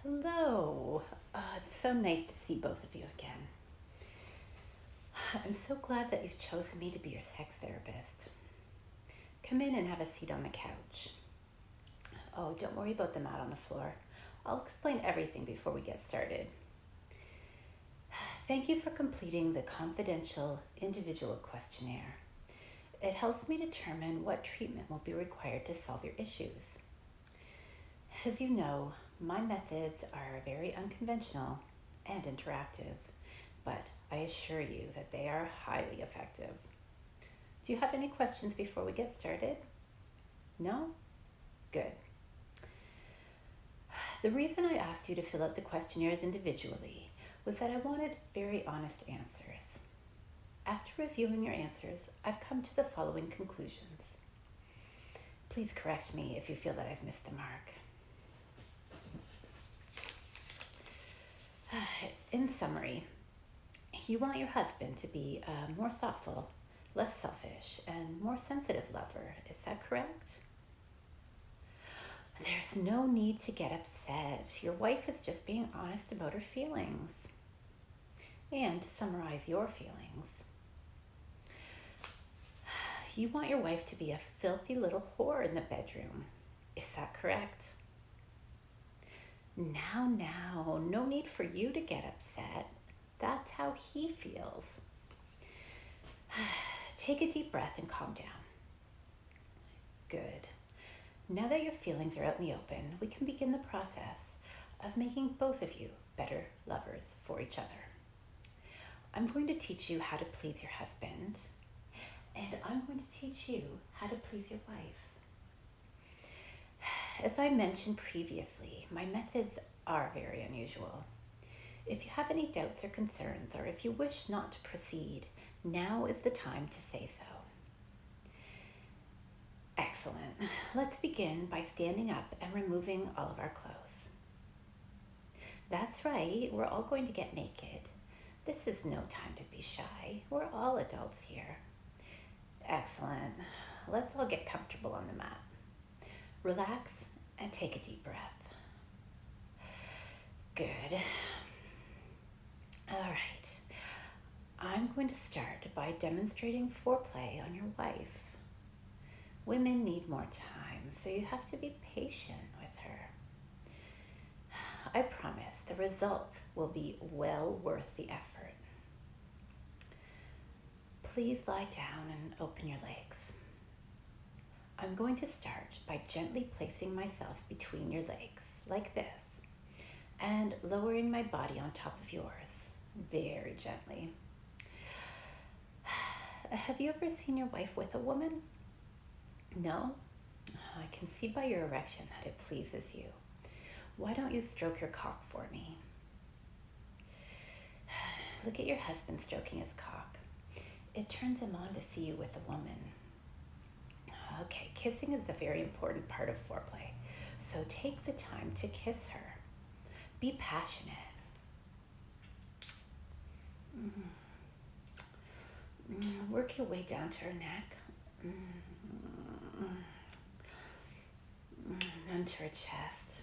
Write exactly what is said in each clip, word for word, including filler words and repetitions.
Hello. Uh, it's so nice to see both of you again. I'm so glad that you've chosen me to be your sex therapist. Come in and have a seat on the couch. Oh, don't worry about the mat on the floor. I'll explain everything before we get started. Thank you for completing the confidential individual questionnaire. It helps me determine what treatment will be required to solve your issues. As you know, my methods are very unconventional and interactive, but I assure you that they are highly effective. Do you have any questions before we get started? No? Good. The reason I asked you to fill out the questionnaires individually was that I wanted very honest answers. After reviewing your answers, I've come to the following conclusions. Please correct me if you feel that I've missed the mark. In summary, you want your husband to be a more thoughtful, less selfish, and more sensitive lover. Is that correct? There's no need to get upset. Your wife is just being honest about her feelings. And to summarize your feelings, you want your wife to be a filthy little whore in the bedroom. Is that correct? Now, now, no need for you to get upset. That's how he feels. Take a deep breath and calm down. Good. Now that your feelings are out in the open, we can begin the process of making both of you better lovers for each other. I'm going to teach you how to please your husband, and I'm going to teach you how to please your wife. As I mentioned previously, my methods are very unusual. If you have any doubts or concerns, or if you wish not to proceed, now is the time to say so. Excellent. Let's begin by standing up and removing all of our clothes. That's right, we're all going to get naked. This is no time to be shy. We're all adults here. Excellent. Let's all get comfortable on the mat. Relax and take a deep breath. Good. All right. I'm going to start by demonstrating foreplay on your wife. Women need more time, so you have to be patient with her. I promise the results will be well worth the effort. Please lie down and open your legs. I'm going to start by gently placing myself between your legs, like this, and lowering my body on top of yours, very gently. Have you ever seen your wife with a woman? No? I can see by your erection that it pleases you. Why don't you stroke your cock for me? Look at your husband stroking his cock. It turns him on to see you with a woman. Okay, kissing is a very important part of foreplay, so take the time to kiss her. Be passionate. Mm. Mm. Work your way down to her neck. Mm. Mm. Then to her chest.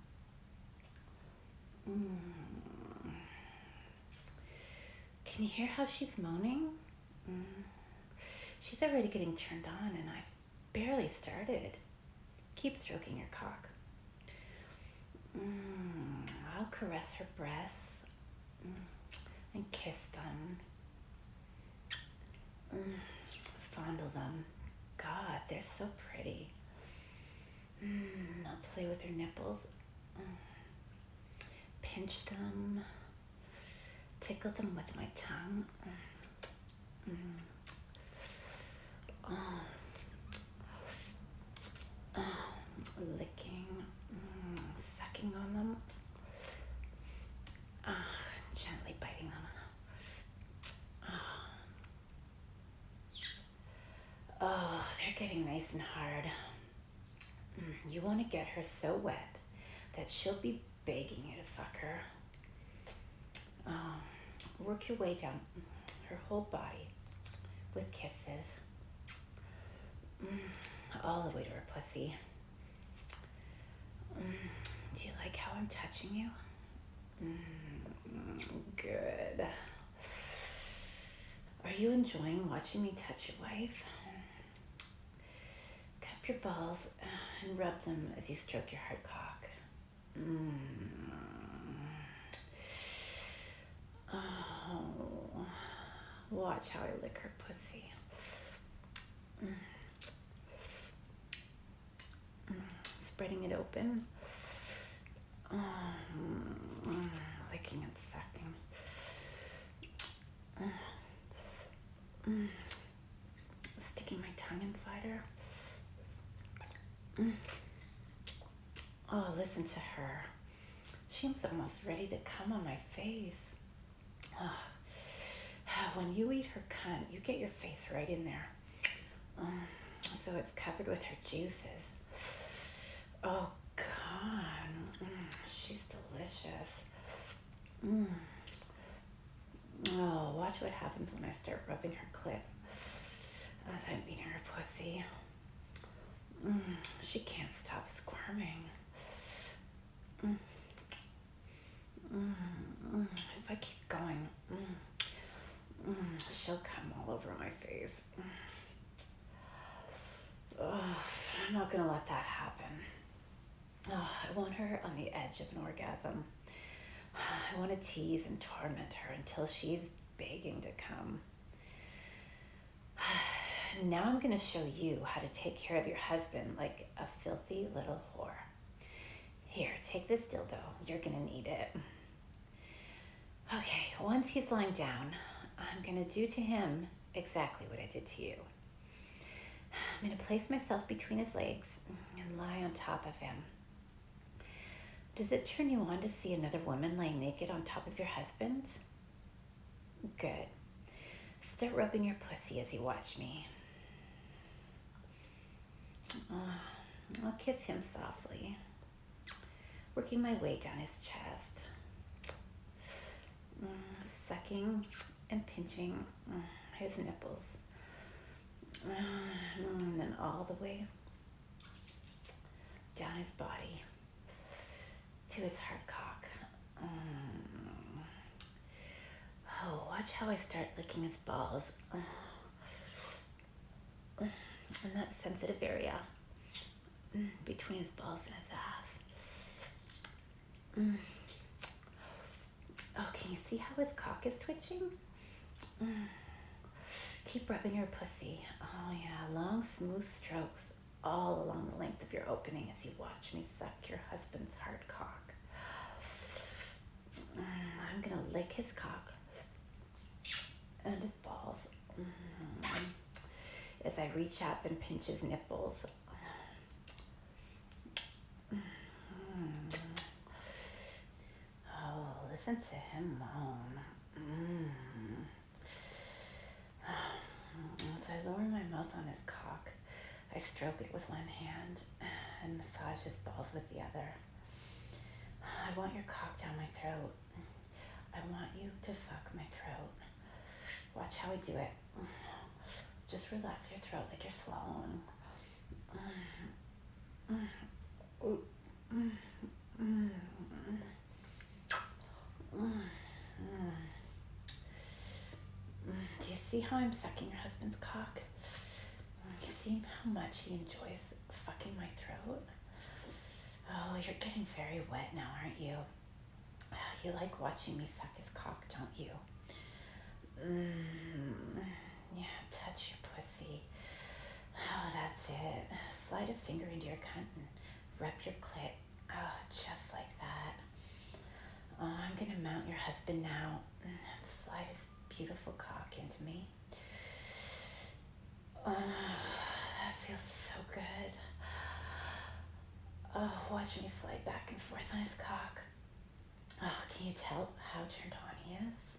Mm. Can you hear how she's moaning? Mm. She's already getting turned on, and I've barely started. Keep stroking your cock. Mm, I'll caress her breasts mm, and kiss them. Mm, fondle them. God, they're so pretty. Mm, I'll play with her nipples. Mm, pinch them. Tickle them with my tongue. Mm. Oh. Oh, licking, mm, sucking on them, oh, gently biting them. Oh. Oh, they're getting nice and hard. Mm, you want to get her so wet that she'll be begging you to fuck her. Oh, work your way down her whole body with kisses. Mm, all the way to her pussy. Mm, Do you like how I'm touching you? Mm, good. Are you enjoying watching me touch your wife? Cup your balls and rub them as you stroke your hard cock. Mm. Oh, watch how I lick her pussy. Mm. Mm. Spreading it open. Mm. Licking and sucking. Mm. Sticking my tongue inside her. Mm. Oh, listen to her. She's almost ready to come on my face. Oh. When you eat her cunt, you get your face right in there. Um, so it's covered with her juices. Oh, God. Mm, she's delicious. Mm. Oh, watch what happens when I start rubbing her clit as I'm eating her pussy. Mm, she can't stop squirming. Mm. Mm, mm. If I keep going, mm, mm, she'll come all over my face. Oh, I'm not gonna let that happen. Oh, I want her on the edge of an orgasm. I want to tease and torment her until she's begging to come. Now I'm going to show you how to take care of your husband like a filthy little whore. Here, take this dildo. You're going to need it. Okay, once he's lying down, I'm going to do to him exactly what I did to you. I'm going to place myself between his legs and lie on top of him. Does it turn you on to see another woman lying naked on top of your husband? Good. Start rubbing your pussy as you watch me. Uh, I'll kiss him softly, working my way down his chest, mm, sucking and pinching mm, his nipples, mm, and then all the way down his body to his hard cock. Mm. Oh, watch how I start licking his balls. In that sensitive area between his balls and his ass. Mm. Oh, can you see how his cock is twitching? Mm. Keep rubbing your pussy. Oh yeah, long smooth strokes all along the length of your opening as you watch me suck your husband's hard cock. Mm. I'm gonna lick his cock and his balls. Mm. As I reach up and pinch his nipples. Mm. Oh, listen to him moan. Mm. As I lower my mouth on his cock, I stroke it with one hand and massage his balls with the other. I want your cock down my throat. I want you to fuck my throat. Watch how I do it. Just relax your throat like you're swallowing. Do you see how I'm sucking your husband's cock? You see how much he enjoys fucking my throat? Oh, you're getting very wet now, aren't you? You like watching me suck his cock, don't you? Mm, yeah, touch your pussy. Oh, that's it. Slide a finger into your cunt and rub your clit. Oh, just like that. Oh, I'm gonna mount your husband now and slide his beautiful cock into me. Oh, that feels so good. Oh, watch me slide back and forth on his cock. Oh, can you tell how turned on he is?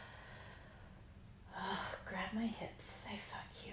Oh, grab my hips, I fuck you.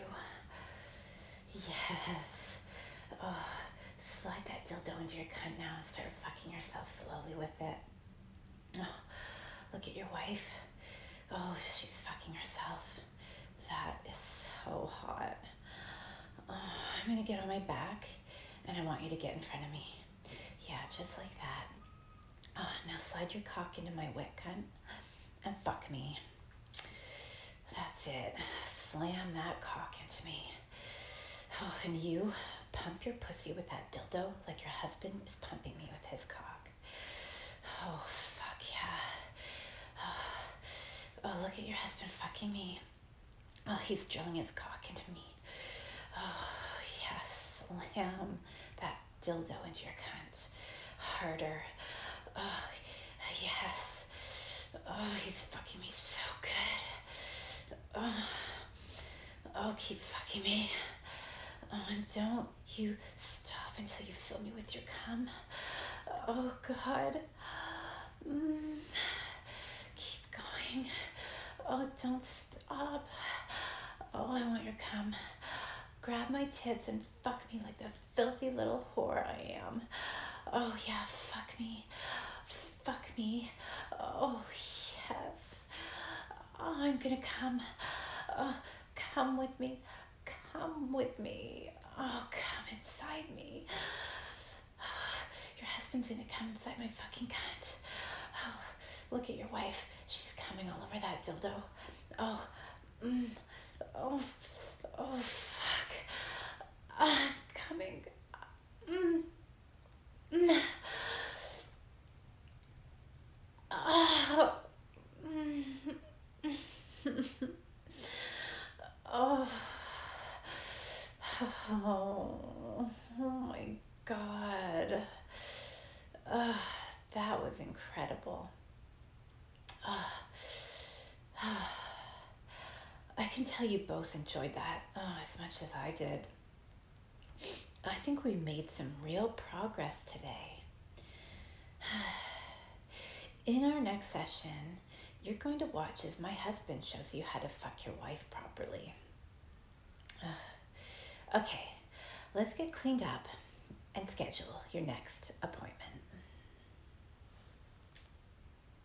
Yes. Oh, slide that dildo into your cunt now and start fucking yourself slowly with it. Oh, look at your wife. Oh, she's fucking herself. That is so hot. Oh, I'm gonna get on my back and I want you to get in front of me. Yeah, just like that. Oh, now slide your cock into my wet cunt and fuck me. That's it. Slam that cock into me. Oh, and you pump your pussy with that dildo like your husband is pumping me with his cock. Oh, fuck yeah. Oh, oh, look at your husband fucking me. Oh, he's drilling his cock into me. Oh, yes. Slam that dildo into your cunt. Harder. Oh, yes. Oh, he's fucking me so good. Oh, oh keep fucking me. Oh, and don't you stop until you fill me with your cum. Oh, God. Mm. Keep going. Oh, don't stop. Oh, I want your cum. Grab my tits and fuck me like the filthy little whore I am. Oh, yeah, fuck me. Fuck me. Oh, yes. Oh, I'm gonna come. Oh, come with me. Come with me. Oh, come inside me. Oh, your husband's gonna come inside my fucking cunt. Oh, look at your wife. She's coming all over that dildo. Oh, mm, oh, oh, fuck. I'm coming. Mm, mm. Oh, mm. Oh. Oh, oh my God. Uh, that was incredible. Uh, I can tell you both enjoyed that oh, as much as I did. I think we made some real progress today. In our next session, you're going to watch as my husband shows you how to fuck your wife properly. Uh, okay, let's get cleaned up and schedule your next appointment.